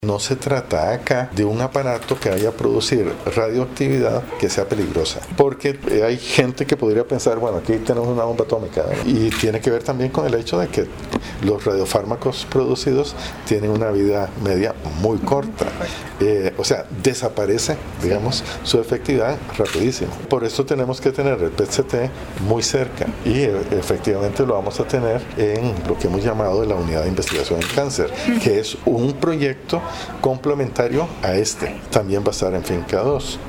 No se trata acá de un aparato que vaya a producir radioactividad que sea peligrosa, porque hay gente que podría pensar, bueno, aquí tenemos una bomba atómica, ¿eh? Y tiene que ver también con el hecho de que los radiofármacos producidos tienen una vida media muy corta, o sea, desaparece, digamos, su efectividad rapidísimo. Por eso tenemos que tener el PET-CT muy cerca y efectivamente lo vamos a tener en lo que hemos llamado la Unidad de Investigación en Cáncer, que es un proyecto complementario a este. También va a estar en Finca 2.